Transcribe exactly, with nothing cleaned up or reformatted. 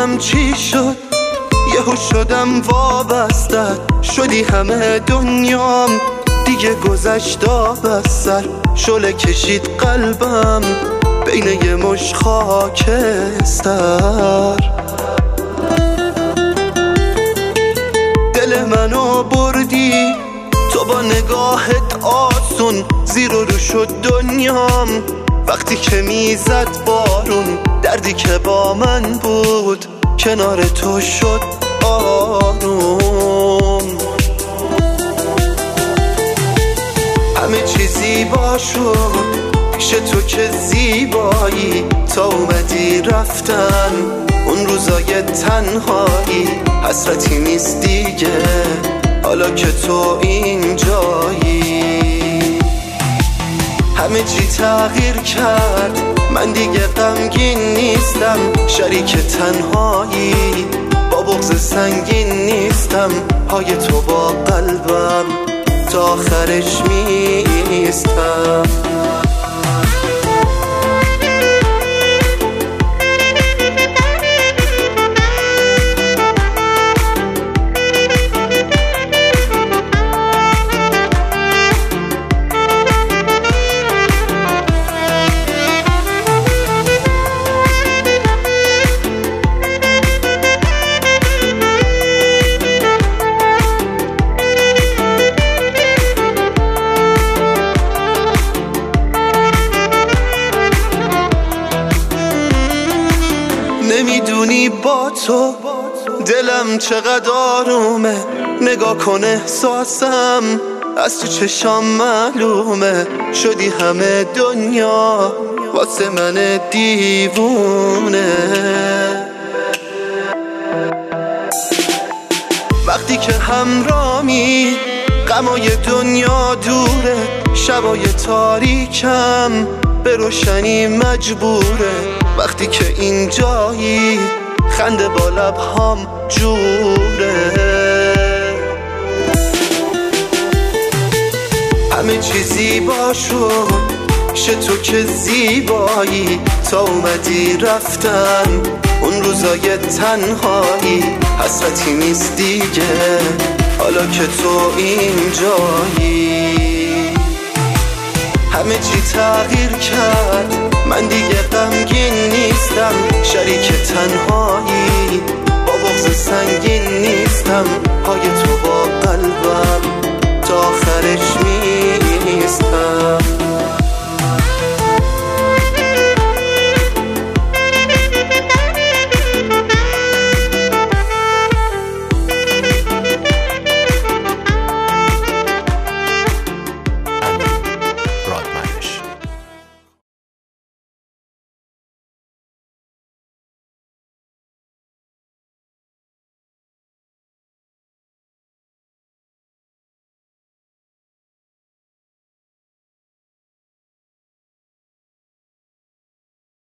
نمیدونم چی شد، یهو شدم وابستت، شدی همه دنیام، دیگه گذشت آب از سر، شعله کشید قلبم بین یه مش خاکستر. دل منو بردی تو با نگاهت آسون، زیر و رو شد دنیام وقتی که میزد بارون، دردی که با من بود کنار تو شد آروم. همه چی زیبا شد پیش تو که زیبایی، تا اومدی رفتن اون روزای تنهایی، حسرتی نیست دیگه حالا که تو اینجایی. همه چی تغییر کرد، من دیگه غمگین نیستم، شریک تنهایی با بغض سنگین نیستم، پای تو با قلبم تا آخرش میستم. نمیدونی با تو دلم چقدر آرومه، نگاه کن احساسم از تو چشام معلومه، شدی همه دنیا واسه من دیوونه. وقتی که همرامی غمای دنیا دوره، شبای تاریکم به روشنی مجبوره، وقتی که اینجایی خنده با لبهام جوره. همه چی زیبا شد پیش تو که زیبایی، تا اومدی رفتن اون روزای تنهایی، حسرتی نیست دیگه حالا که تو اینجایی. همه چی تغییر کرد، من دیگه غمگین نیستم، شریک تنهایی با بغض سنگین نیستم، پای تو با قلبم تا آخرش میستم.